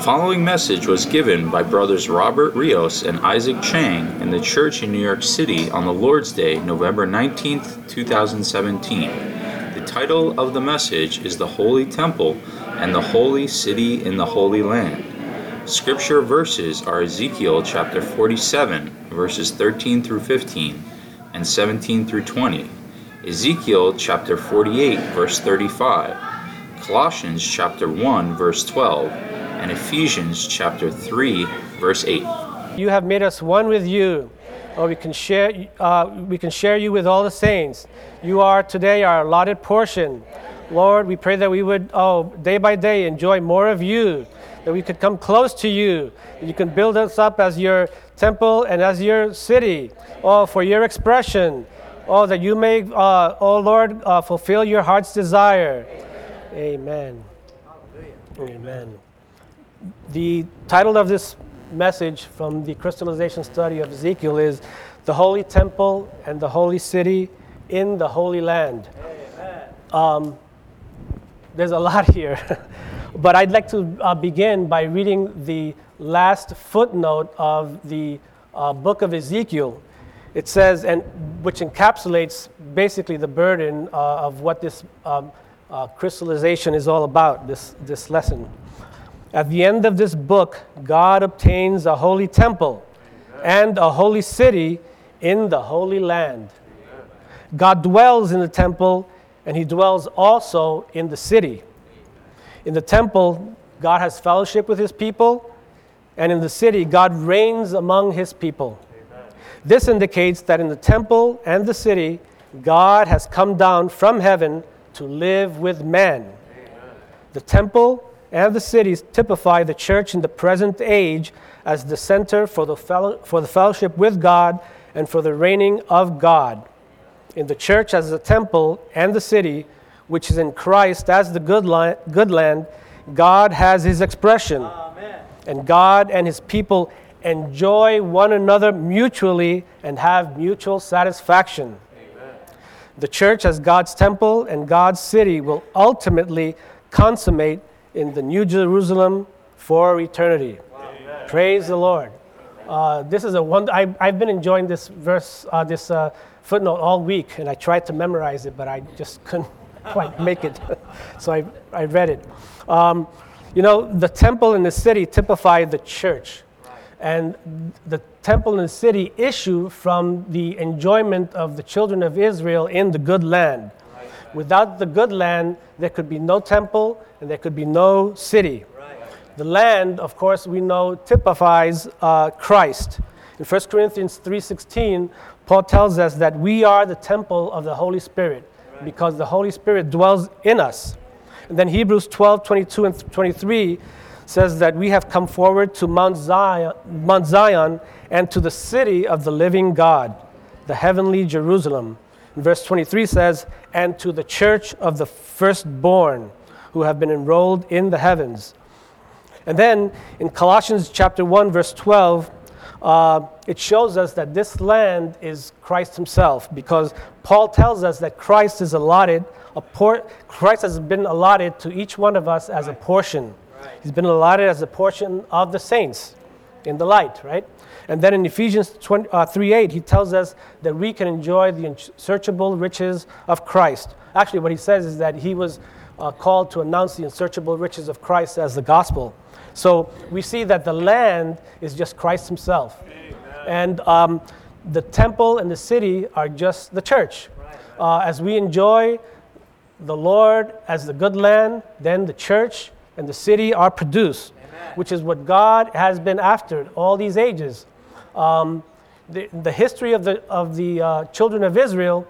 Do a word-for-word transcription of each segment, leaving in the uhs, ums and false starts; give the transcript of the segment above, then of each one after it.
following message was given by brothers Robert Rios and Isaac Chang in the church in New York City on the Lord's Day, November nineteenth, two thousand seventeen. The title of the message is The Holy Temple and the Holy City in the Holy Land. Scripture verses are Ezekiel chapter forty-seven, verses thirteen through fifteen, and seventeen through twenty. Ezekiel chapter forty-eight, verse thirty-five. Colossians chapter one, verse twelve. And Ephesians chapter three, verse eight. You have made us one with you, or we can share. Uh, we can share you with all the saints. You are today our allotted portion. Lord, we pray that we would, oh, day by day enjoy more of you, that we could come close to you, that you can build us up as your temple and as your city, oh, for your expression, oh, that you may, uh, oh Lord, uh, fulfill your heart's desire. Amen. Amen. The title of this message from the crystallization study of Ezekiel is The Holy Temple and the Holy City in the Holy Land. Um, there's a lot here, but I'd like to uh, begin by reading the last footnote of the uh, book of Ezekiel. It says, and which encapsulates basically the burden uh, of what this um, uh, crystallization is all about, this, this lesson. At the end of this book, God obtains a holy temple and a holy city in the Holy Land. God dwells in the temple, and he dwells also in the city. In the temple, God has fellowship with his people, and in the city, God reigns among his people. This indicates that in the temple and the city, God has come down from heaven to live with man. The temple and the cities typify the church in the present age as the center for the fellow, for the fellowship with God and for the reigning of God. In the church as the temple and the city, which is in Christ as the good, li- good land, God has his expression. Amen. And God and his people enjoy one another mutually and have mutual satisfaction. Amen. The church as God's temple and God's city will ultimately consummate in the New Jerusalem for eternity. Amen. Praise the Lord. Uh, this is a one. I, I've been enjoying this verse, uh, this uh, footnote all week, and I tried to memorize it, but I just couldn't quite make it. So I, I read it. Um, you know, the temple and the city typify the church, and the temple and the city issue from the enjoyment of the children of Israel in the good land. Without the good land, there could be no temple and there could be no city. Right. The land, of course, we know typifies uh, Christ. In First Corinthians three sixteen, Paul tells us that we are the temple of the Holy Spirit, right, because the Holy Spirit dwells in us. And then Hebrews twelve twenty-two and twenty-three says that we have come forward to Mount Zion, Mount Zion and to the city of the living God, the heavenly Jerusalem. And verse twenty-three says, and to the church of the firstborn who have been enrolled in the heavens. And then in Colossians chapter one, verse twelve, uh, it shows us that this land is Christ himself, because Paul tells us that Christ is allotted, a por- Christ has been allotted to each one of us as a portion. Right. He's been allotted as a portion of the saints in the light, right? And then in Ephesians three eight, he tells us that we can enjoy the unsearchable riches of Christ. Actually, what he says is that he was uh, called to announce the unsearchable riches of Christ as the gospel. So we see that the land is just Christ himself. Amen. And um, the temple and the city are just the church. Right, right. Uh, as we enjoy the Lord as the good land, then the church and the city are produced, Amen, which is what God has been after all these ages. Um, the, the history of the of the uh, children of Israel,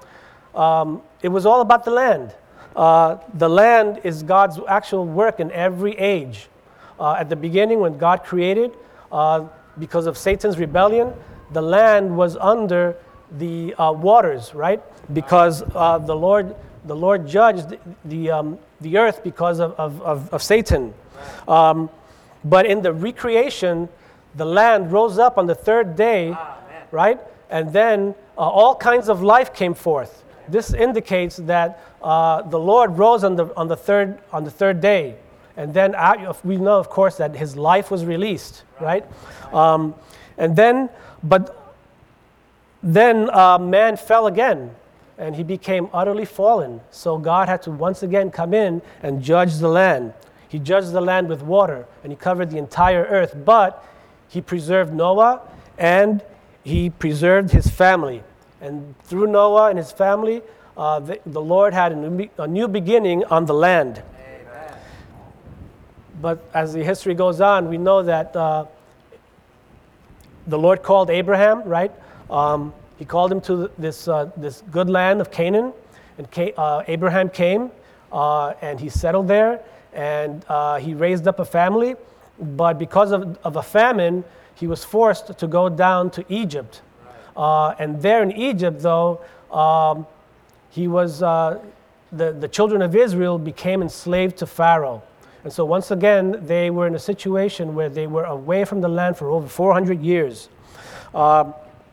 um, it was all about the land. Uh, the land is God's actual work in every age. Uh, at the beginning, when God created, uh, because of Satan's rebellion, the land was under the uh, waters, right? Because uh, the Lord the Lord judged the the, um, the earth because of of, of, of Satan. Um, but in the recreation, the land rose up on the third day, ah, right? And then uh, all kinds of life came forth. This indicates that uh, the Lord rose on the on the third on the third day, And then uh, we know, of course, that his life was released, right? Um, and then, but then uh, man fell again, and he became utterly fallen. So God had to once again come in and judge the land. He judged the land with water, and he covered the entire earth. But he preserved Noah, and he preserved his family. And through Noah and his family, uh, the, the Lord had a new, a new beginning on the land. Amen. But as the history goes on, we know that uh, the Lord called Abraham, right? Um, he called him to this uh, this good land of Canaan, and Ca- uh, Abraham came, uh, and he settled there, and uh, he raised up a family. But because of, of a famine, he was forced to go down to Egypt. Uh, and there in Egypt, though, um, he was uh, the the children of Israel became enslaved to Pharaoh, and so once again they were in a situation where they were away from the land for over four hundred years. Uh,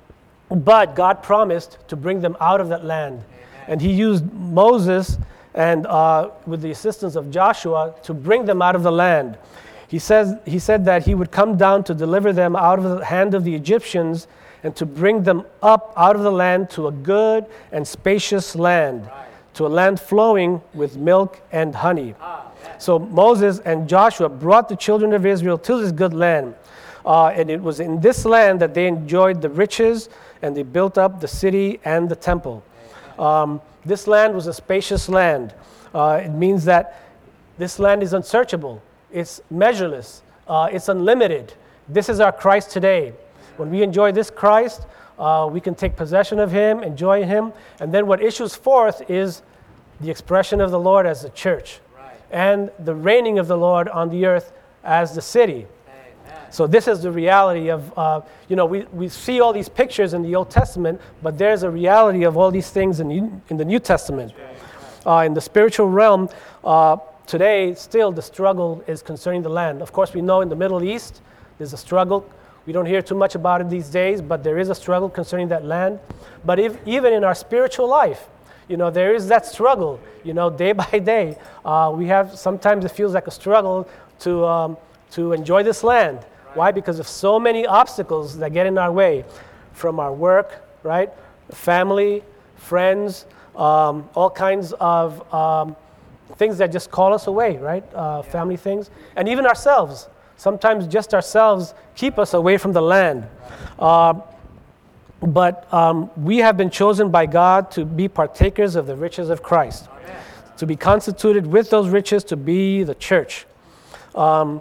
but God promised to bring them out of that land, Amen. And He used Moses and uh, with the assistance of Joshua to bring them out of the land. He says he said that He would come down to deliver them out of the hand of the Egyptians, and to bring them up out of the land to a good and spacious land, right. To a land flowing with milk and honey. Ah, yes. So Moses and Joshua brought the children of Israel to this good land. Uh, and it was in this land that they enjoyed the riches, and they built up the city and the temple. Um, this land was a spacious land. Uh, it means that this land is unsearchable. It's measureless. Uh, it's unlimited. This is our Christ today. When we enjoy this Christ, uh, we can take possession of Him, enjoy Him, and then what issues forth is the expression of the Lord as the church, right. And the reigning of the Lord on the earth as the city. Amen. So this is the reality of, uh, you know, we, we see all these pictures in the Old Testament, but there's a reality of all these things in, the, in the New Testament. Uh, in the spiritual realm, uh, today, still the struggle is concerning the land. Of course, we know in the Middle East, there's a struggle. We don't hear too much about it these days, but there is a struggle concerning that land. But if, even in our spiritual life, you know, there is that struggle, you know, day by day. Uh, we have, sometimes it feels like a struggle to, um, to enjoy this land. Right. Why? Because of so many obstacles that get in our way, from our work, right, family, friends, um, all kinds of um, things that just call us away, right, uh, yeah. Family things, and even ourselves. Sometimes just ourselves keep us away from the land. Uh, but um, we have been chosen by God to be partakers of the riches of Christ, Amen. To be constituted with those riches to be the church. Um,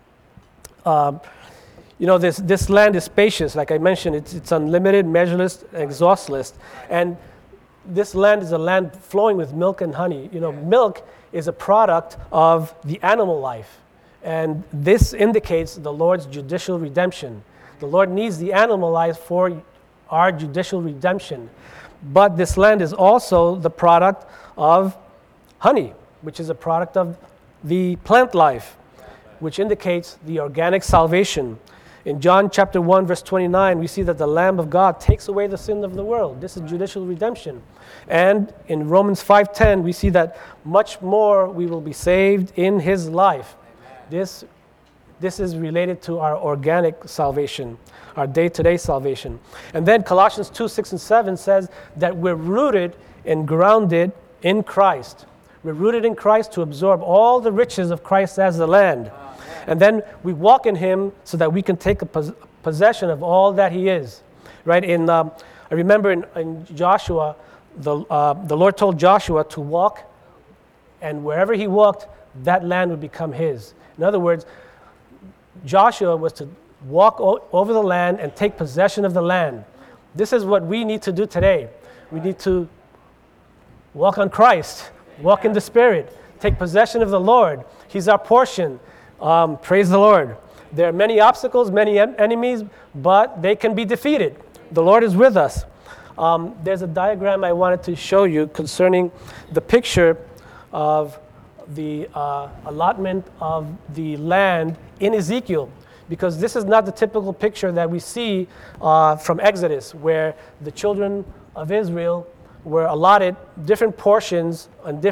uh, you know, this, this land is spacious. Like I mentioned, it's, it's unlimited, measureless, exhaustless. And this land is a land flowing with milk and honey. You know, milk is a product of the animal life. And this indicates the Lord's judicial redemption. The Lord needs the animal life for our judicial redemption. But this land is also the product of honey, which is a product of the plant life, which indicates the organic salvation. In John chapter one, verse twenty-nine, we see that the Lamb of God takes away the sin of the world. This is judicial redemption. And in Romans five ten, we see that much more we will be saved in His life. This, this is related to our organic salvation, our day-to-day salvation. And then Colossians two, six, and seven says that we're rooted and grounded in Christ. We're rooted in Christ to absorb all the riches of Christ as the land. And then we walk in Him so that we can take a pos- possession of all that He is. Right? In um, I remember in, in Joshua, the, uh, the Lord told Joshua to walk, and wherever he walked, that land would become his. In other words, Joshua was to walk o- over the land and take possession of the land. This is what we need to do today. We need to walk on Christ, walk in the Spirit, take possession of the Lord. He's our portion. Um, praise the Lord. There are many obstacles, many en- enemies, but they can be defeated. The Lord is with us. Um, there's a diagram I wanted to show you concerning the picture of the uh, allotment of the land in Ezekiel, because this is not the typical picture that we see uh, from Exodus, where the children of Israel were allotted different portions on different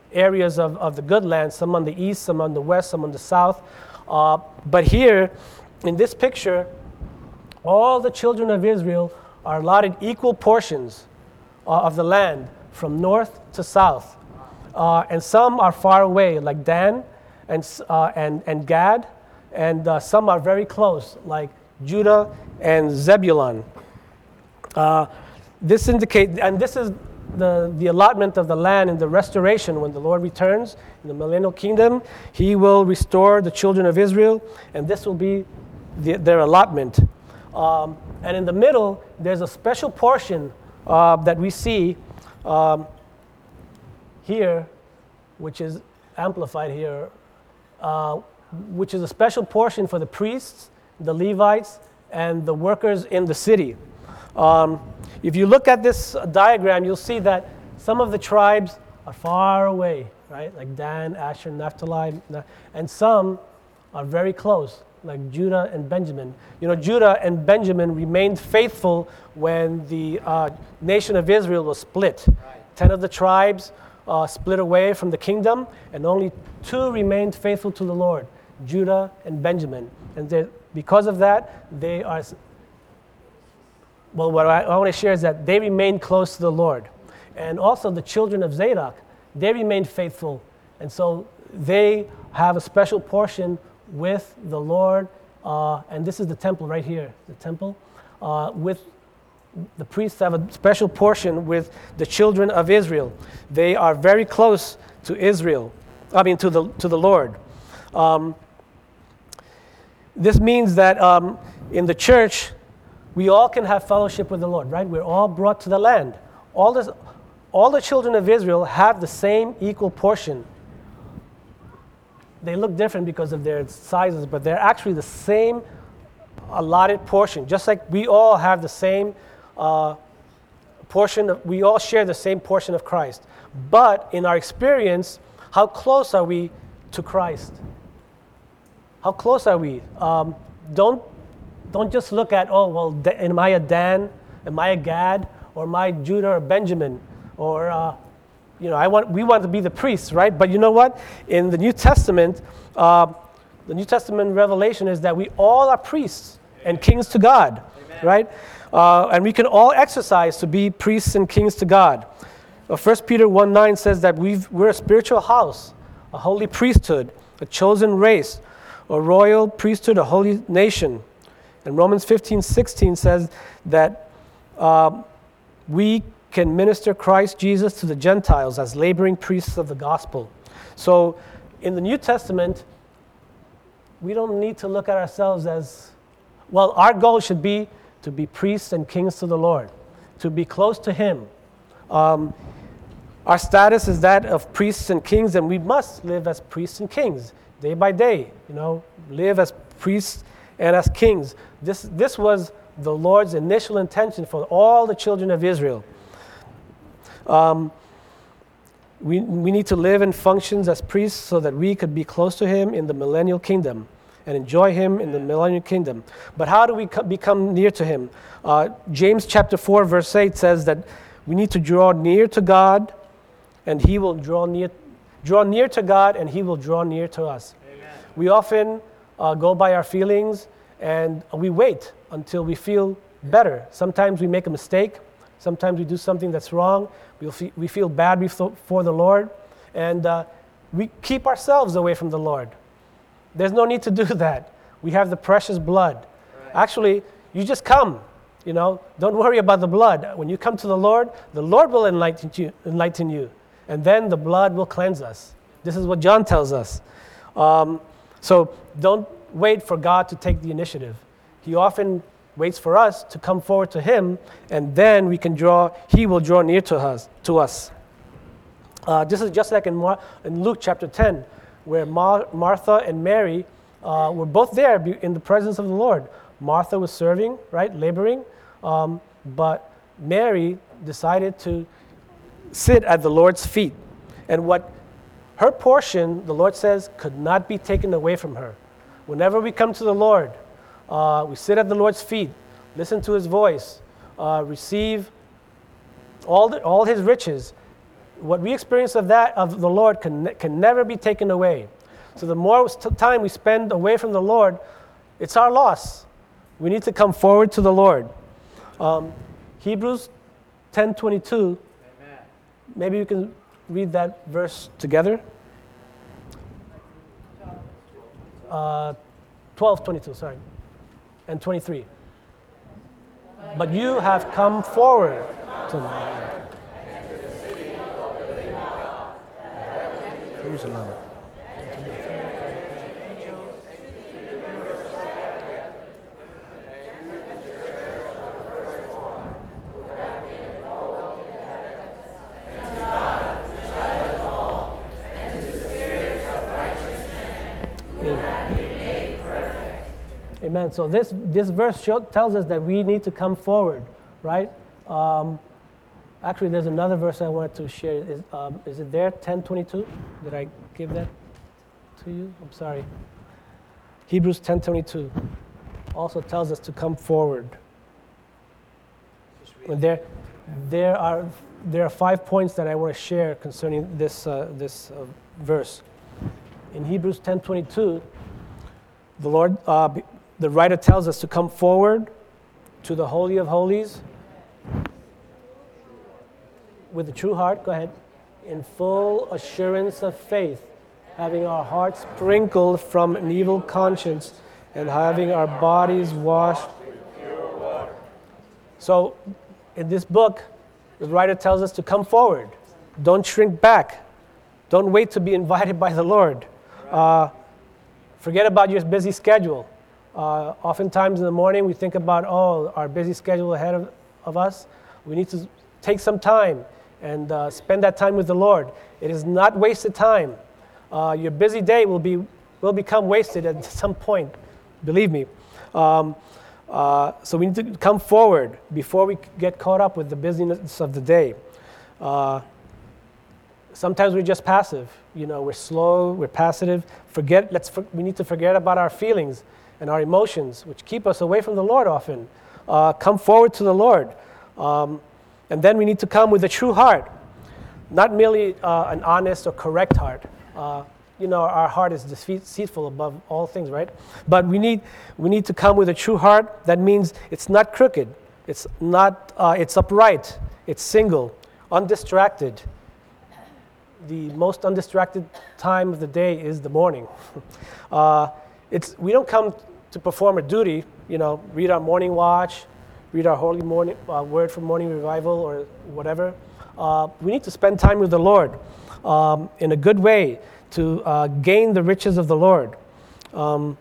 areas of, of the good land, some on the east, some on the west, some on the south. Uh, but here, in this picture, all the children of Israel are allotted equal portions uh, of the land from north to south. Uh, and some are far away, like Dan and, uh, and, and Gad, and uh, some are very close, like Judah and Zebulun. Uh, this indicates, and this is the, the allotment of the land in the restoration when the Lord returns in the millennial kingdom. He will restore the children of Israel, and this will be the, their allotment. Um, and in the middle, there's a special portion uh, that we see um, here, which is amplified here, uh, which is a special portion for the priests, the Levites, and the workers in the city. Um, if you look at this diagram, you'll see that some of the tribes are far away, right? Like Dan, Asher, Naphtali, and some are very close, like Judah and Benjamin. You know, Judah and Benjamin remained faithful when the uh, nation of Israel was split. Right. Ten of the tribes uh, split away from the kingdom, and only two remained faithful to the Lord, Judah and Benjamin. And because of that, they are, well, what I, I want to share is that they remained close to the Lord. And also the children of Zadok, they remained faithful. And so they have a special portion with the Lord. Uh, and this is the temple right here, the temple. Uh, with the priests have a special portion with the children of Israel. They are very close to Israel, I mean to the to the Lord. Um, this means that um, in the church, we all can have fellowship with the Lord, right? We're all brought to the land. All this, all the children of Israel have the same equal portion. They look different because of their sizes, but they're actually the same allotted portion. Just like we all have the same uh, portion, of, we all share the same portion of Christ. But in our experience, how close are we to Christ? How close are we? Um, don't don't just look at, oh, well, am I a Dan? Am I a Gad? Or am I Judah or Benjamin? Or uh, You know, I want. We want to be the priests, right? But you know what? In the New Testament, uh, the New Testament revelation is that we all are priests and kings to God, Amen. Right? Uh, and we can all exercise to be priests and kings to God. Uh, First Peter one nine says that we've, we're a spiritual house, a holy priesthood, a chosen race, a royal priesthood, a holy nation. And Romans fifteen sixteen says that uh, we can minister Christ Jesus to the Gentiles as laboring priests of the gospel. So in the New Testament, we don't need to look at ourselves as, well, our goal should be to be priests and kings to the Lord, to be close to Him. Um, our status is that of priests and kings, and we must live as priests and kings, day by day, you know, live as priests and as kings. This, this was the Lord's initial intention for all the children of Israel. Um, we, we need to live and function as priests so that we could be close to Him in the millennial kingdom and enjoy Him in the millennial kingdom. But how do we co- become near to Him? Uh, James chapter four verse eight says that we need to draw near to God, and He will draw near, draw near to God, and He will draw near to us. Amen. We often uh, go by our feelings, and we wait until we feel better. Sometimes we make a mistake. Sometimes we do something that's wrong. We feel, we feel bad before the Lord, and uh, we keep ourselves away from the Lord. There's no need to do that. We have the precious blood. Right. Actually, you just come. You know, don't worry about the blood. When you come to the Lord, the Lord will enlighten you, enlighten you, and then the blood will cleanse us. This is what John tells us. Um, so don't wait for God to take the initiative. He often waits for us to come forward to Him, and then we can draw, He will draw near to us. To us. Uh, this is just like in, Mar- in Luke chapter ten, where Mar- Martha and Mary uh, were both there in the presence of the Lord. Martha was serving, right, laboring, um, but Mary decided to sit at the Lord's feet. And what her portion, the Lord says, could not be taken away from her. Whenever we come to the Lord, Uh, we sit at the Lord's feet, listen to His voice, uh, receive all the, all His riches. what we experience of that, of the Lord, can, can never be taken away. So the more time we spend away from the Lord, it's our loss. We need to come forward to the Lord. Um, Hebrews ten twenty-two. Amen. Maybe we can read that verse together. Uh, twelve twenty-two, sorry, and twenty-three. But you have come forward to the Lord. Jerusalem. Amen. So this this verse show, tells us that we need to come forward, right? Um, actually, there's another verse I wanted to share. Is, um, is it there? ten twenty-two? Did I give that to you? I'm sorry. Hebrews ten twenty-two also tells us to come forward. And there, there are there are five points that I want to share concerning this uh, this uh, verse. In Hebrews ten twenty-two, the Lord. Uh, The writer tells us to come forward to the Holy of Holies with a true heart, go ahead, in full assurance of faith, having our hearts sprinkled from an evil conscience and having our bodies washed. So in this book, the writer tells us to come forward. Don't shrink back. Don't wait to be invited by the Lord. Uh, forget about your busy schedule. Uh, oftentimes in the morning we think about, oh, our busy schedule ahead of, of us. We need to take some time and uh, spend that time with the Lord. It is not wasted time. Uh, your busy day will be will become wasted at some point, believe me. Um, uh, so we need to come forward before we get caught up with the busyness of the day. Uh, sometimes we're just passive. You know, we're slow, we're passive. Forget. Let's. For, we need to forget about our feelings and our emotions, which keep us away from the Lord often. Uh, come forward to the Lord. Um, and then we need to come with a true heart, not merely uh, an honest or correct heart. Uh, you know, our heart is deceitful above all things, right? But we need we need to come with a true heart. That means it's not crooked. It's not. Uh, it's upright. It's single, undistracted. The most undistracted time of the day is the morning. uh, it's we don't come to perform a duty, you know, read our morning watch, read our holy morning uh, word for morning revival or whatever. Uh, we need to spend time with the Lord um, in a good way to uh, gain the riches of the Lord. Um,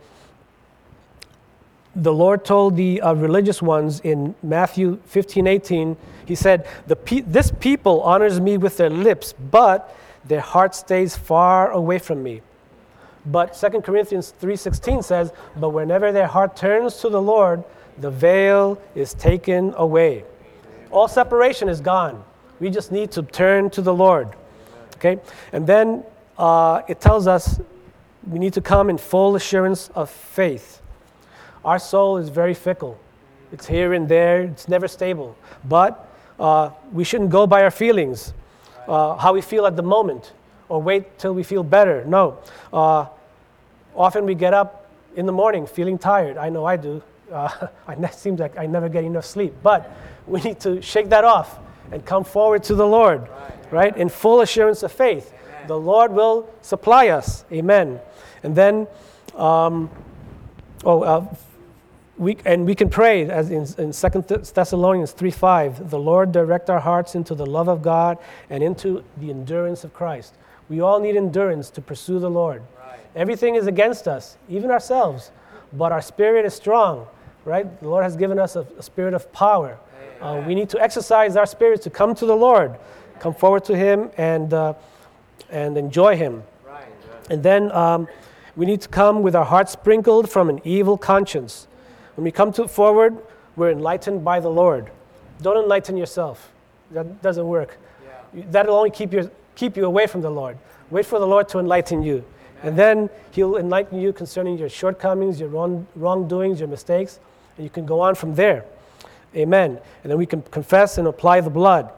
the Lord told the uh, religious ones in Matthew fifteen eighteen, he said, the pe- this people honors me with their lips, but their heart stays far away from me. But Second Corinthians three sixteen says, but whenever their heart turns to the Lord, the veil is taken away. All separation is gone. We just need to turn to the Lord. Okay? And then uh, it tells us we need to come in full assurance of faith. Our soul is very fickle. It's here and there. It's never stable. But uh, we shouldn't go by our feelings, uh, how we feel at the moment, or wait till we feel better. No. Uh, Often we get up in the morning feeling tired. I know I do. Uh, it seems like I never get enough sleep. But we need to shake that off and come forward to the Lord, right? right? In full assurance of faith. Amen. The Lord will supply us. Amen. And then, um, oh, uh, we and we can pray as in, in Second Thessalonians three five. The Lord direct our hearts into the love of God and into the endurance of Christ. We all need endurance to pursue the Lord. Everything is against us, even ourselves, but our spirit is strong, right? The Lord has given us a, a spirit of power. Uh, we need to exercise our spirits to come to the Lord, come forward to Him, and uh, and enjoy Him. And then um, we need to come with our hearts sprinkled from an evil conscience. When we come to forward, we're enlightened by the Lord. Don't enlighten yourself. That doesn't work. Yeah. That'll only keep you keep you away from the Lord. Wait for the Lord to enlighten you. And then He'll enlighten you concerning your shortcomings, your wrong, wrongdoings, your mistakes, and you can go on from there. Amen. And then we can confess and apply the blood.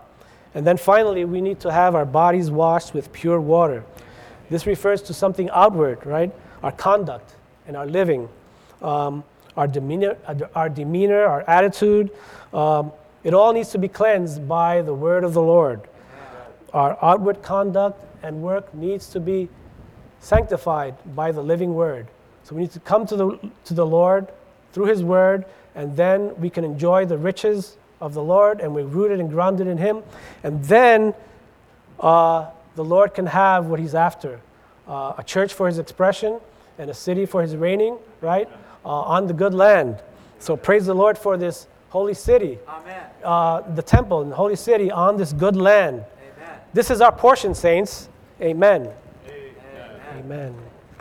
And then finally, we need to have our bodies washed with pure water. This refers to something outward, right? Our conduct and our living, um, our demeanor, our demeanor, our attitude. Um, it all needs to be cleansed by the word of the Lord. Our outward conduct and work needs to be sanctified by the living word. So we need to come to the to the Lord through his word, and then we can enjoy the riches of the Lord, and we're rooted and grounded in him. And then uh, the Lord can have what he's after, uh, a church for his expression and a city for his reigning, right, uh, on the good land. So praise the Lord for this holy city, Amen. Uh, the temple and the holy city on this good land. Amen. This is our portion, saints. Amen. Amen. Amen.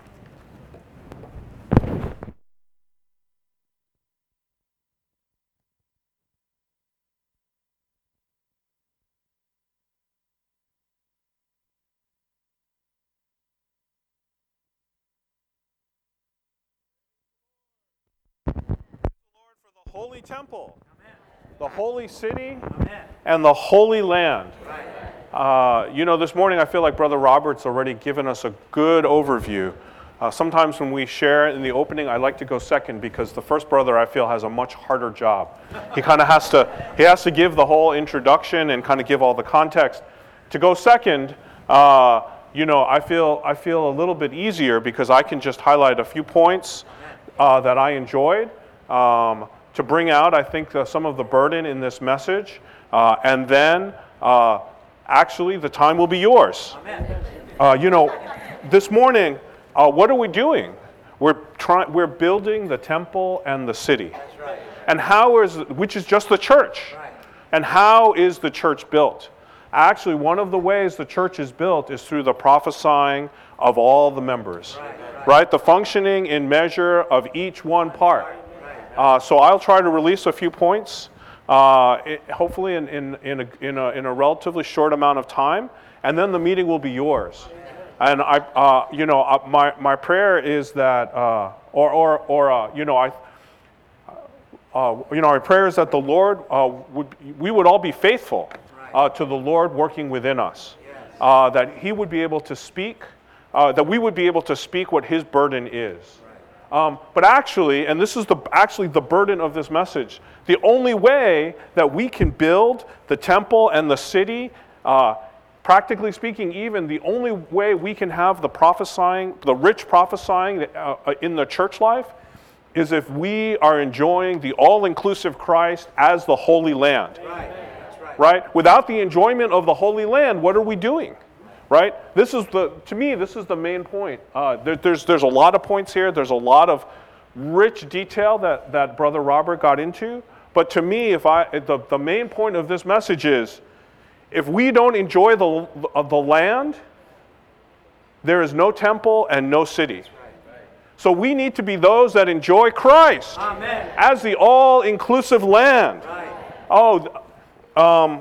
Holy temple, the holy city, Amen. and the holy land. Right. Uh, you know, this morning I feel like Brother Robert's already given us a good overview. Uh, sometimes when we share in the opening, I like to go second because the first brother I feel has a much harder job. He kind of has to he has to give the whole introduction and kind of give all the context. To go second, uh, you know, I feel I feel a little bit easier because I can just highlight a few points uh, that I enjoyed. Um, to bring out, I think, uh, some of the burden in this message, uh, and then uh, actually the time will be yours. Uh, you know, this morning, uh, what are we doing? We're trying. We're building the temple and the city. That's right. And how is, which is just the church. Right. And how is the church built? Actually, one of the ways the church is built is through the prophesying of all the members, Right, right. right? The functioning in measure of each one part. Uh, so I'll try to release a few points, uh, it, hopefully in, in, in, a, in, a, in a relatively short amount of time, and then the meeting will be yours. And I, uh, you know, uh, my, my prayer is that, uh, or, or, or uh, you know, I, uh, you know, my prayer is that the Lord uh, would, we would all be faithful uh, to the Lord working within us, uh, that He would be able to speak, uh, that we would be able to speak what His burden is. Um, but actually, and this is the actually the burden of this message, the only way that we can build the temple and the city, uh, practically speaking, even the only way we can have the prophesying, the rich prophesying uh, in the church life, is if we are enjoying the all-inclusive Christ as the Holy Land. Right. That's right. Right? Without the enjoyment of the Holy Land, what are we doing? Right? This is the, to me, this is the main point. Uh, there, there's, there's a lot of points here. There's a lot of rich detail that, that Brother Robert got into. But to me, if I, the, the main point of this message is, if we don't enjoy the, the land, there is no temple and no city. So we need to be those that enjoy Christ Amen. As the all-inclusive land. Right. Oh, um,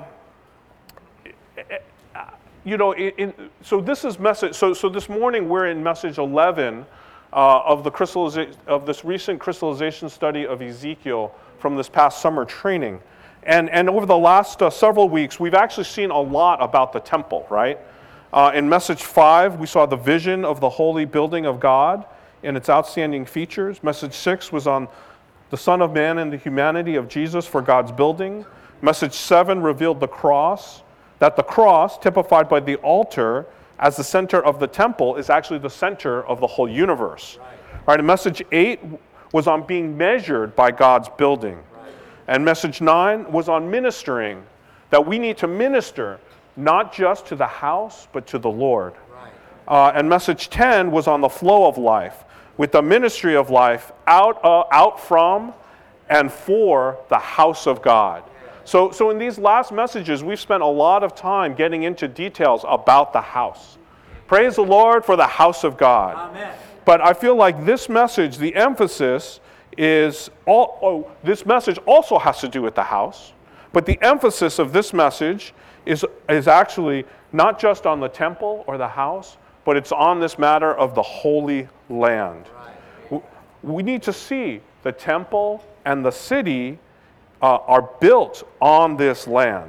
you know, in, in, so this is message. So, so this morning we're in message eleven uh, of the crystallization of this recent crystallization study of Ezekiel from this past summer training, and and over the last uh, several weeks we've actually seen a lot about the temple. Right? Uh, in message five we saw the vision of the holy building of God and its outstanding features. Message six was on the Son of Man and the humanity of Jesus for God's building. Message seven revealed the cross. That the cross, typified by the altar as the center of the temple, is actually the center of the whole universe. Right. Right, and message eight was on being measured by God's building. Right. And message nine was on ministering, that we need to minister not just to the house, but to the Lord. Right. Uh, and message ten was on the flow of life, with the ministry of life out, uh, out from and for the house of God. So, so in these last messages, we've spent a lot of time getting into details about the house. Praise the Lord for the house of God. Amen. But I feel like this message, the emphasis is, all, oh, this message also has to do with the house, but the emphasis of this message is, is actually not just on the temple or the house, but it's on this matter of the Holy Land. Right. We need to see the temple and the city Uh, are built on this land. Right.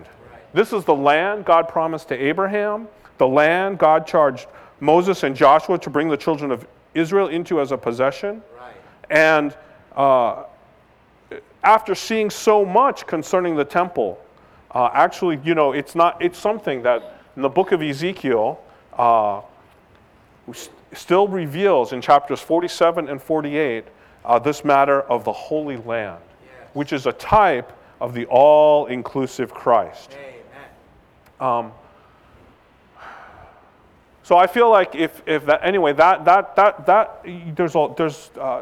This is the land God promised to Abraham, the land God charged Moses and Joshua to bring the children of Israel into as a possession. Right. And uh, after seeing so much concerning the temple, uh, actually, you know, it's not. It's something that in the book of Ezekiel uh, still reveals in chapters forty-seven and forty-eight uh, this matter of the Holy Land, Yes. which is a type of the all-inclusive Christ. Amen. Um, so I feel like if if that anyway that that that that there's all there's. Uh,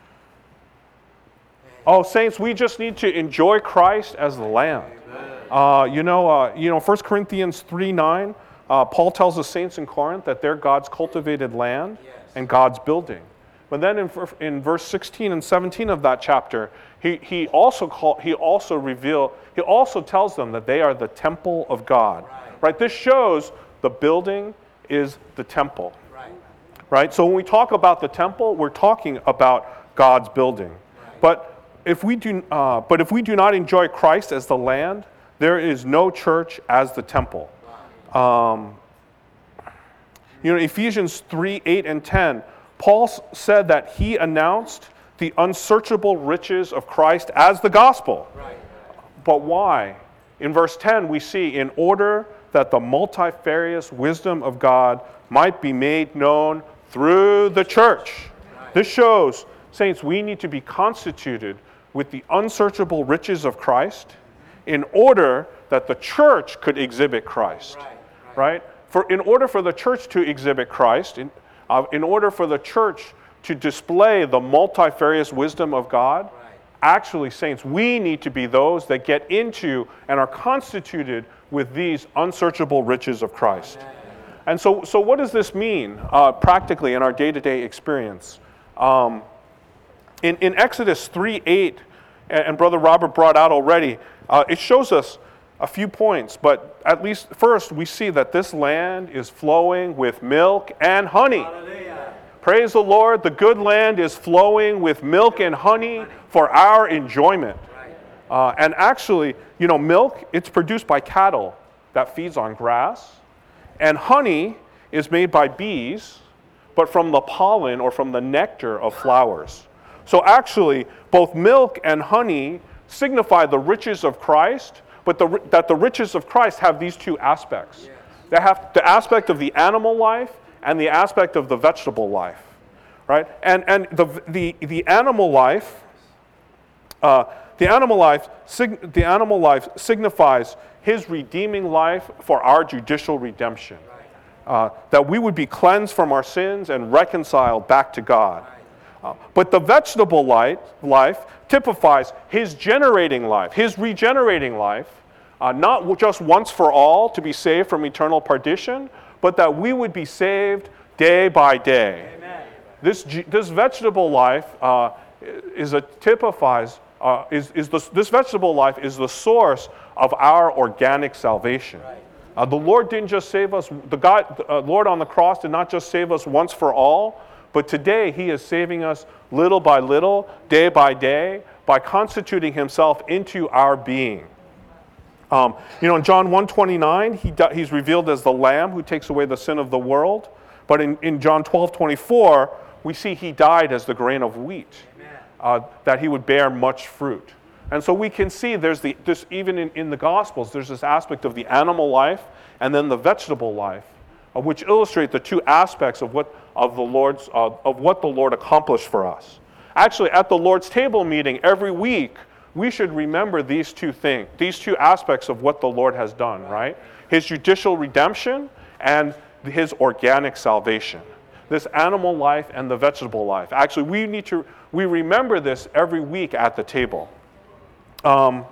Oh, saints, we just need to enjoy Christ as the Lamb. Uh, you know, uh, you know, First Corinthians three nine, uh, Paul tells the saints in Corinth that they're God's cultivated land Yes. and God's building. But then in, in verse sixteen and seventeen of that chapter, he, he also call, he also reveal he also tells them that they are the temple of God. Right. Right? This shows the building is the temple. Right. Right? So when we talk about the temple, we're talking about God's building. Right. But if we do, uh, but if we do not enjoy Christ as the land, there is no church as the temple. Um, you know, Ephesians three, eight, and ten, Paul s- said that he announced the unsearchable riches of Christ as the gospel. Right. But why? In verse ten, we see, in order that the multifarious wisdom of God might be made known through the church. Right. This shows, saints, we need to be constituted with the unsearchable riches of Christ in order that the church could exhibit Christ. Right. Right? For in order for the church to exhibit Christ, in, uh, in order for the church to display the multifarious wisdom of God, Right. actually, saints, we need to be those that get into and are constituted with these unsearchable riches of Christ. Amen. And so, so what does this mean uh, practically in our day-to-day experience? Um, in, in Exodus three eight, and, and Brother Robert brought out already, uh, it shows us a few points, but at least first we see that this land is flowing with milk and honey. Hallelujah. Praise the Lord, the good land is flowing with milk and honey for our enjoyment. Right. Uh, and actually, you know, milk, it's produced by cattle that feeds on grass. And honey is made by bees, but from the pollen or from the nectar of flowers. So actually, both milk and honey signify the riches of Christ, but the, that the riches of Christ have these two aspects. Yes. They have the aspect of the animal life and the aspect of the vegetable life, right? And and the the the animal life, uh, the animal life, sig- the animal life signifies His redeeming life for our judicial redemption, uh, that we would be cleansed from our sins and reconciled back to God. Uh, but the vegetable life, life typifies His generating life, His regenerating life, uh, not just once for all to be saved from eternal perdition, but that we would be saved day by day. Amen. This this vegetable life uh, is a typifies uh, is is the, this vegetable life is the source of our organic salvation. Right. Uh, the Lord didn't just save us. The God, uh, Lord on the cross did not just save us once for all, but today He is saving us little by little, day by day, by constituting Himself into our being. Um, you know, in John one twenty-nine, he do, He's revealed as the Lamb who takes away the sin of the world. But in, in John twelve twenty-four, we see He died as the grain of wheat, uh, that He would bear much fruit. And so we can see there's the this even in, in the Gospels, there's this aspect of the animal life and then the vegetable life, uh, which illustrate the two aspects of what of the Lord's uh, of what the Lord accomplished for us. Actually, at the Lord's table meeting every week, we should remember these two things, these two aspects of what the Lord has done, right? His judicial redemption and His organic salvation. This animal life and the vegetable life. Actually, we need to we remember this every week at the table. Um,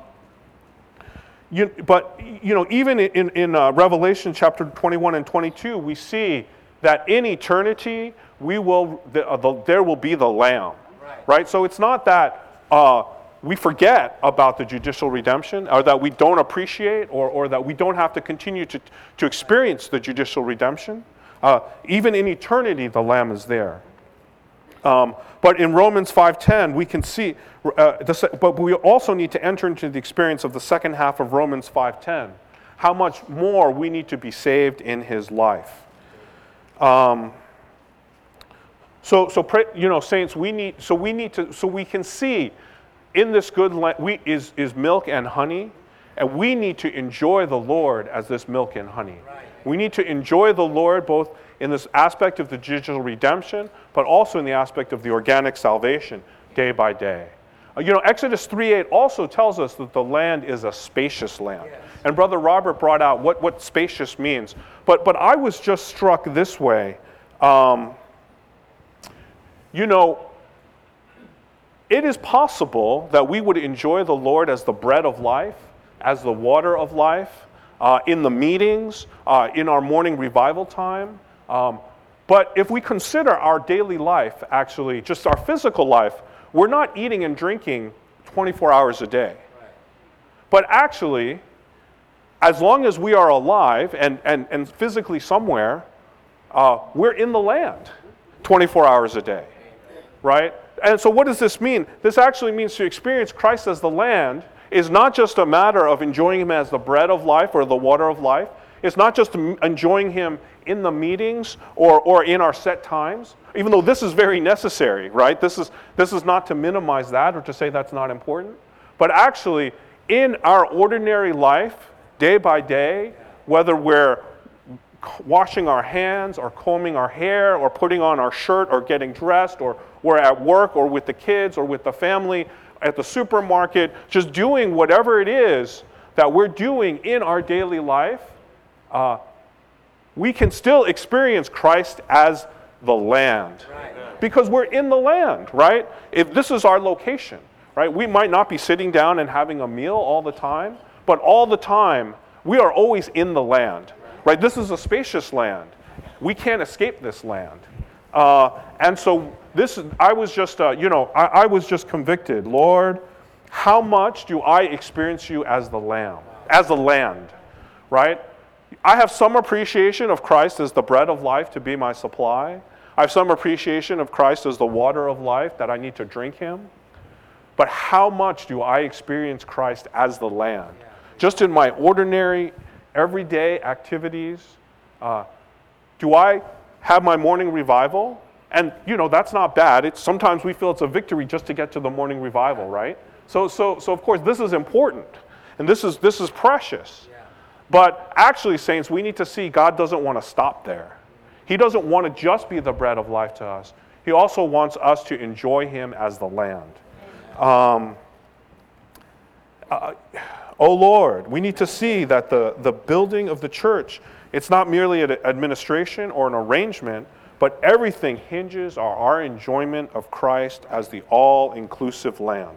you, but you know, even in in uh, Revelation chapter twenty-one and twenty-two, we see that in eternity we will the, uh, the, there will be the Lamb, Right. right? So it's not that uh, we forget about the judicial redemption, or that we don't appreciate, or or that we don't have to continue to to experience the judicial redemption. Uh, even in eternity, the Lamb is there. Um, but in Romans five ten, we can see, uh, the, but we also need to enter into the experience of the second half of Romans five ten. how much more we need to be saved in his life. Um, so, so pray, you know, saints, we need, so we need to, so we can see in this good land, we, is, is milk and honey, and we need to enjoy the Lord as this milk and honey. Right. We need to enjoy the Lord both in this aspect of the digital redemption, but also in the aspect of the organic salvation day by day. Uh, you know, Exodus three eight also tells us that the land is a spacious land. Yes. And Brother Robert brought out what, what spacious means. But, but I was just struck this way. Um, you know, it is possible that we would enjoy the Lord as the bread of life, as the water of life, uh, in the meetings, uh, in our morning revival time. Um, but if we consider our daily life, actually, just our physical life, we're not eating and drinking twenty-four hours a day. But actually, as long as we are alive and, and, and physically somewhere, uh, we're in the land twenty-four hours a day, right? And so what does this mean? This actually means to experience Christ as the land is not just a matter of enjoying him as the bread of life or the water of life. It's not just enjoying him in the meetings or, or in our set times, even though this is very necessary, right? This is, this is not to minimize that or to say that's not important. But actually, in our ordinary life, day by day, whether we're washing our hands or combing our hair or putting on our shirt or getting dressed, or we're at work or with the kids or with the family at the supermarket, just doing whatever it is that we're doing in our daily life, uh, we can still experience Christ as the land. Right. Because we're in the land, right? If this is our location, right? We might not be sitting down and having a meal all the time, but all the time, we are always in the land, right? This is a spacious land. We can't escape this land. Uh, and so this, I was just, uh, you know, I, I was just convicted. Lord, how much do I experience you as the lamb, as the land, right? I have some appreciation of Christ as the bread of life to be my supply. I have some appreciation of Christ as the water of life that I need to drink him. But how much do I experience Christ as the land? Just in my ordinary, everyday activities, uh, do I have my morning revival? And, you know, that's not bad. It's, sometimes we feel it's a victory just to get to the morning revival, right? So, so, so of course, this is important. And this is, this is precious. Yeah. But actually, saints, we need to see God doesn't want to stop there. He doesn't want to just be the bread of life to us. He also wants us to enjoy him as the land. Um, uh, oh, Lord, we need to see that the, the building of the church, it's not merely an administration or an arrangement, but everything hinges on our enjoyment of Christ as the all-inclusive land.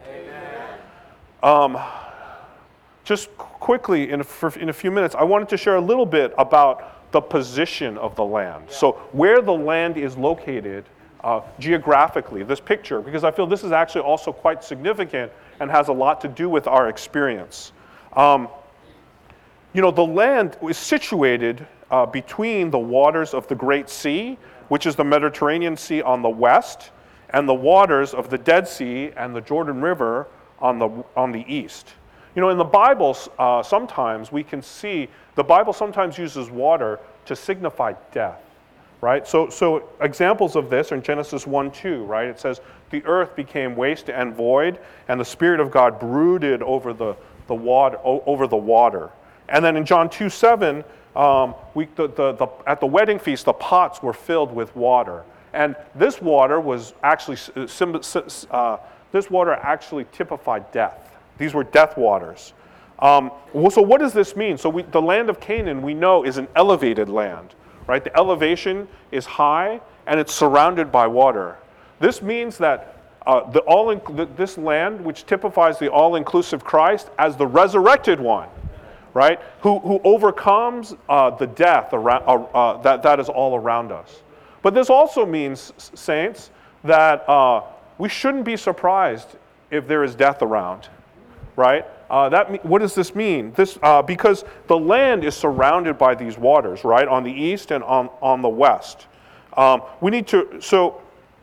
Um, just quickly, in a, for, in a few minutes, I wanted to share a little bit about the position of the land. Yeah. So where the land is located uh, geographically, this picture, because I feel this is actually also quite significant and has a lot to do with our experience. Um, you know, the land is situated uh, between the waters of the Great Sea, which is the Mediterranean Sea on the west, and the waters of the Dead Sea and the Jordan River on the on the east. You know, in the Bible, uh, sometimes we can see, the Bible sometimes uses water to signify death, right? So, so examples of this are in Genesis one two, right? It says, the earth became waste and void, and the Spirit of God brooded over the, the, water, over the water. And then in John two seven, um, we, the, the, the, at the wedding feast, the pots were filled with water. And this water was actually, uh, this water actually typified death. These were death waters. Um, so what does this mean? So we, the land of Canaan, we know, is an elevated land, right? The elevation is high, and it's surrounded by water. This means that uh, the all in, the, this land, which typifies the all-inclusive Christ as the resurrected one, right? Who, who overcomes uh, the death around, uh, uh, that, that is all around us. But this also means, saints, that uh, we shouldn't be surprised if there is death around. Right? Uh, that what does this mean? This uh, because the land is surrounded by these waters, right, on the east and on, on the west. Um, we need to. So,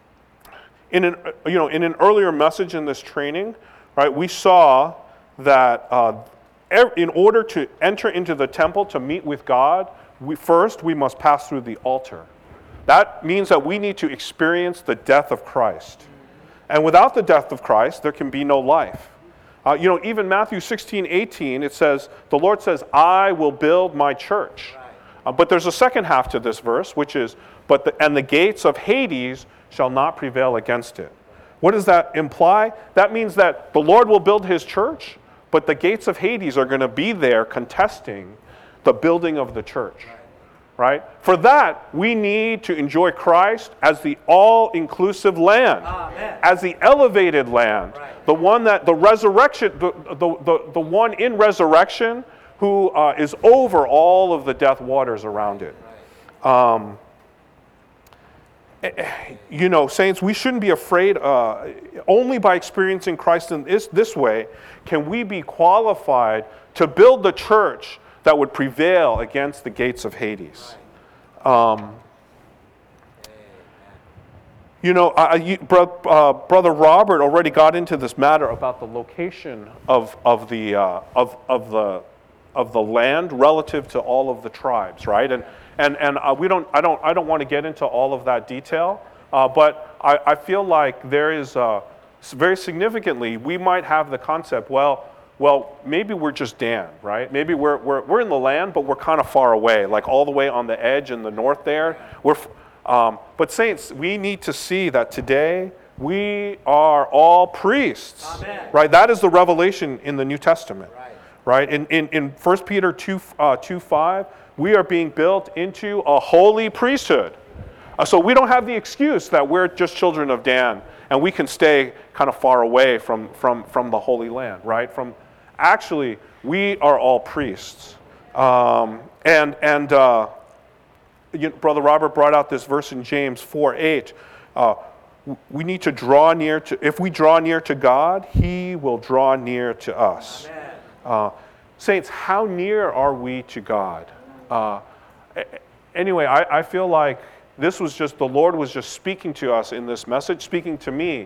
in an you know in an earlier message in this training, right, we saw that uh, in order to enter into the temple to meet with God, we, first we must pass through the altar. That means that we need to experience the death of Christ. And without the death of Christ, there can be no life. Uh, you know, even Matthew sixteen, eighteen, it says, the Lord says, I will build my church. Uh, but there's a second half to this verse, which is, but the, and the gates of Hades shall not prevail against it. What does that imply? That means that the Lord will build his church, but the gates of Hades are going to be there contesting the building of the church. Right? For that, we need to enjoy Christ as the all-inclusive land, Amen. As the elevated land, right. the one that, the resurrection, the, the, the, the one in resurrection who uh, is over all of the death waters around it. Right. Um, you know, saints, we shouldn't be afraid. Uh, only by experiencing Christ in this, this way can we be qualified to build the church that would prevail against the gates of Hades. Um, you know, I, you, bro, uh, Brother Robert already got into this matter about the location of of the uh, of of the of the land relative to all of the tribes, right? And and and uh, we don't. I don't. I don't want to get into all of that detail, uh, but I, I feel like there is uh, very significantly we might have the concept. Well. Well, maybe we're just Dan, right? Maybe we're, we're, we're in the land, but we're kind of far away, like all the way on the edge in the north there. We're, um, but saints, we need to see that today we are all priests, Amen. Right? That is the revelation in the New Testament, right? right? In, in, in First Peter two, uh, two five, we are being built into a holy priesthood. Uh, so we don't have the excuse that we're just children of Dan and we can stay kind of far away from, from, from the Holy Land, right? From Actually, we are all priests. Um, and and uh, you know, Brother Robert brought out this verse in James four eight. Uh, we need to draw near to, if we draw near to God, he will draw near to us. Uh, saints, how near are we to God? Uh, anyway, I, I feel like this was just, the Lord was just speaking to us in this message, speaking to me.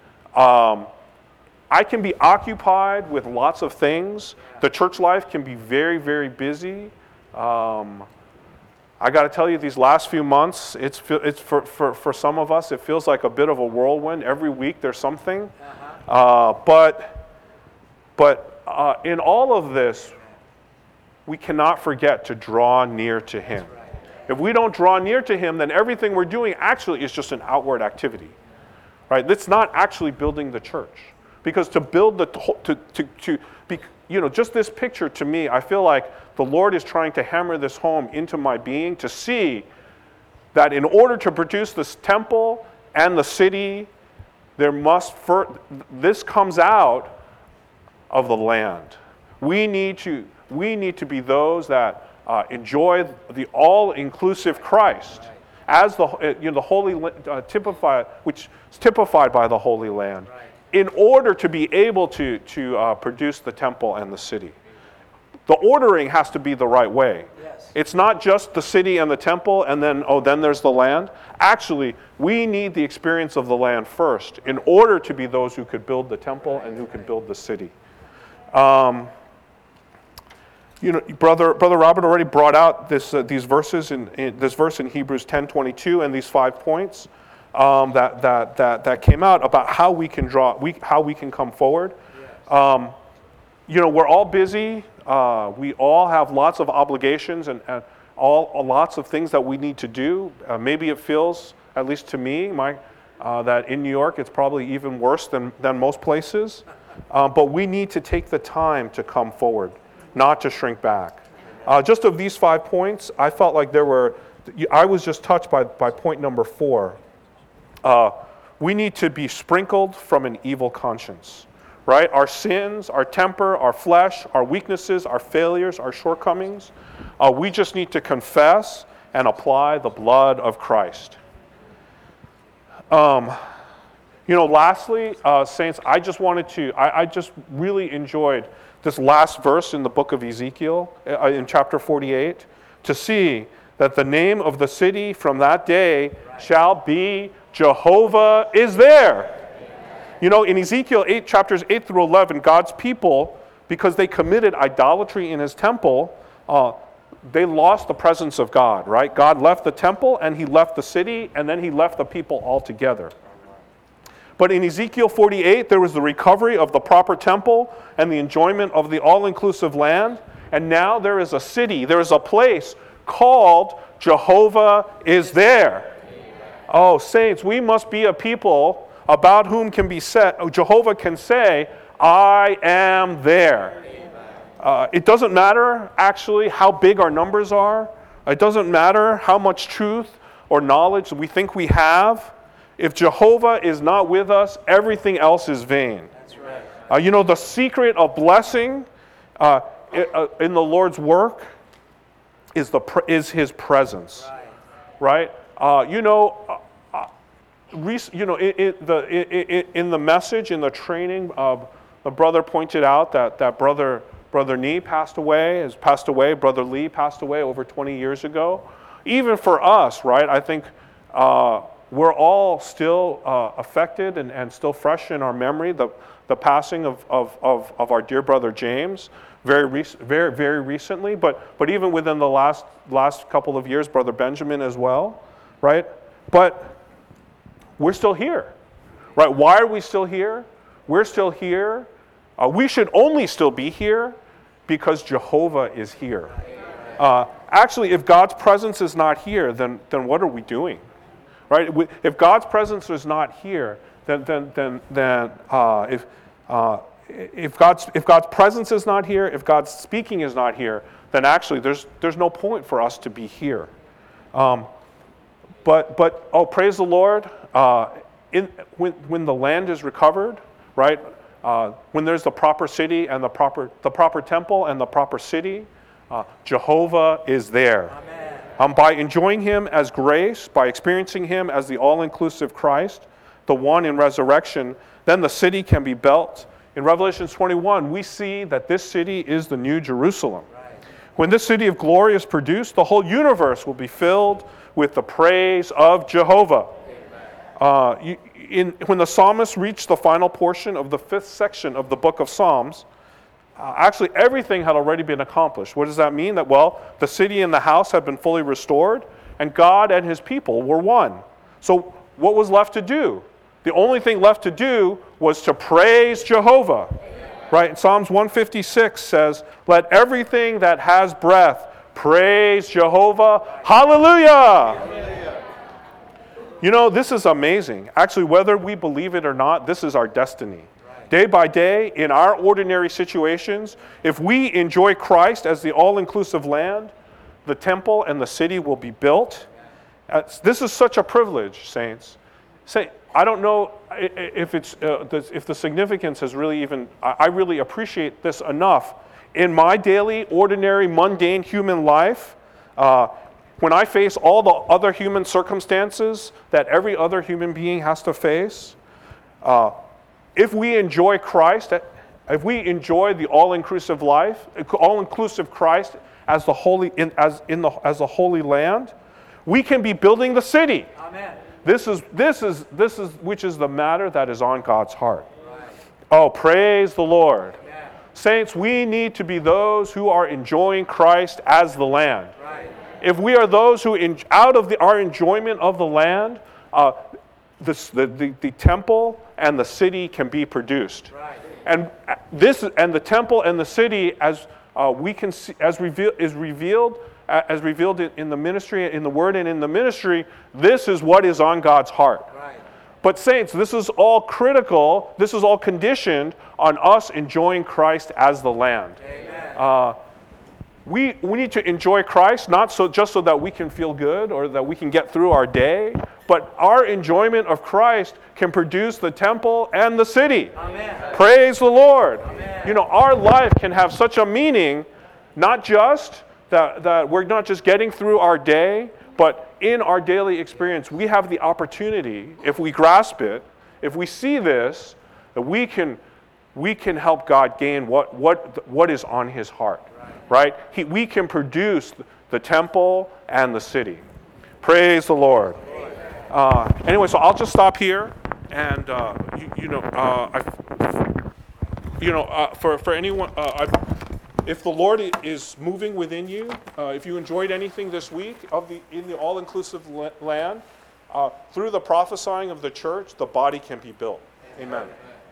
Um, I can be occupied with lots of things. The church life can be very, very busy. Um, I got to tell you, these last few months, it's it's for, for, for some of us, it feels like a bit of a whirlwind. Every week there's something. Uh-huh. Uh, but but uh, in all of this, we cannot forget to draw near to Him. If we don't draw near to Him, then everything we're doing actually is just an outward activity. Right? That's not actually building the church. Because to build the, to, to, to be, you know, just this picture to me, I feel like the Lord is trying to hammer this home into my being to see that in order to produce this temple and the city, there must, first, this comes out of the land. We need to, we need to be those that uh, enjoy the all-inclusive Christ as the, you know, the holy, uh, typified, which is typified by the Holy Land. In order to be able to, to uh, produce the temple and the city. The ordering has to be the right way. Yes. It's not just the city and the temple and then, oh, then there's the land. Actually, we need the experience of the land first in order to be those who could build the temple and who could build the city. Um, you know, brother, brother Robert already brought out this uh, these verses in, in this verse in Hebrews ten twenty-two and these five points. Um, that, that, that, that came out about how we can draw, we, how we can come forward. Yes. Um, you know, we're all busy. Uh, we all have lots of obligations and, and all uh, lots of things that we need to do. Uh, maybe it feels, at least to me, my, uh, that in New York it's probably even worse than, than most places. Uh, but we need to take the time to come forward, not to shrink back. Uh, just of these five points, I felt like there were, I was just touched by, by point number four. Uh, we need to be sprinkled from an evil conscience, right? Our sins, our temper, our flesh, our weaknesses, our failures, our shortcomings, uh, we just need to confess and apply the blood of Christ. Um, you know, lastly, uh, saints, I just wanted to, I, I just really enjoyed this last verse in the book of Ezekiel, uh, in chapter forty-eight, to see that the name of the city from that day shall be Jehovah is there. You know, in Ezekiel eight, chapters eight through eleven, God's people because they committed idolatry in his temple, uh, they lost the presence of God, right? God left the temple and he left the city and then he left the people altogether. But in Ezekiel forty-eight, there was the recovery of the proper temple and the enjoyment of the all-inclusive land. And now there is a city, there is a place called Jehovah is there. Oh, saints, we must be a people about whom can be said, Jehovah can say, I am there. Uh, it doesn't matter, actually, how big our numbers are. It doesn't matter how much truth or knowledge we think we have. If Jehovah is not with us, everything else is vain. That's right. Uh, you know, the secret of blessing uh, in the Lord's work is the is His presence, right? right? Uh, you know, uh, rec- you know, it, it, the, it, it, in the message, in the training, uh, the brother pointed out that that brother brother Nee passed away, has passed away. Brother Lee passed away over twenty years ago. Even for us, right? I think. Uh, We're all still uh, affected and, and still fresh in our memory, the, the passing of, of, of, of our dear brother James very rec- very very recently, but, but even within the last, last couple of years, Brother Benjamin as well, right? But we're still here, right? Why are we still here? We're still here. Uh, we should only still be here because Jehovah is here. Uh, actually, if God's presence is not here, then, then what are we doing? Right? If God's presence is not here, then then then then uh, if uh, if God's if God's presence is not here, if God's speaking is not here, then actually there's there's no point for us to be here. Um, but but oh, praise the Lord! Uh, in when when the land is recovered, right? Uh, when there's the proper city and the proper the proper temple and the proper city, uh, Jehovah is there. Amen. Um, by enjoying Him as grace, by experiencing Him as the all-inclusive Christ, the one in resurrection, then the city can be built. In Revelation twenty-one, we see that this city is the New Jerusalem. Right. When this city of glory is produced, the whole universe will be filled with the praise of Jehovah. Uh, you, in, when the psalmist reached the final portion of the fifth section of the book of Psalms, Uh, actually, everything had already been accomplished. What does that mean? That, well, the city and the house had been fully restored, and God and His people were one. So what was left to do? The only thing left to do was to praise Jehovah. Right? Psalms one fifty-six says, let everything that has breath praise Jehovah. Hallelujah! Hallelujah! You know, this is amazing. Actually, whether we believe it or not, this is our destiny. Day by day, in our ordinary situations, if we enjoy Christ as the all-inclusive land, the temple and the city will be built. Uh, this is such a privilege, saints. Say, I don't know if it's uh, if the significance has really even. I really appreciate this enough in my daily, ordinary, mundane human life. Uh, when I face all the other human circumstances that every other human being has to face. Uh, If we enjoy Christ, if we enjoy the all-inclusive life, all-inclusive Christ as the holy in, as in the as the holy land, we can be building the city. Amen. This is this is this is which is the matter that is on God's heart. Right. Oh, praise the Lord. Amen. Saints, we need to be those who are enjoying Christ as the land. Right. If we are those who, in, out of the, our enjoyment of the land, uh, This, the, the, the temple and the city can be produced. Right. And this and the temple and the city, as uh, we can see, as reveal, is revealed, uh, as revealed in, in the ministry, in the word and in the ministry, this is what is on God's heart. Right. But saints, this is all critical, this is all conditioned on us enjoying Christ as the land. Amen. Uh, we, we need to enjoy Christ, not so just so that we can feel good or that we can get through our day, but our enjoyment of Christ can produce the temple and the city. Amen. Praise the Lord. Amen. You know, our life can have such a meaning, not just that, that we're not just getting through our day, but in our daily experience, we have the opportunity, if we grasp it, if we see this, that we can we can help God gain what what what is on His heart. Right? He, we can produce the temple and the city. Praise the Lord. Uh, anyway, so I'll just stop here, and uh, you, you know, uh, I you know, uh, for, for anyone, uh, I, if the Lord i- is moving within you, uh, if you enjoyed anything this week of the in the all-inclusive la- land, uh, through the prophesying of the church, the body can be built. Amen.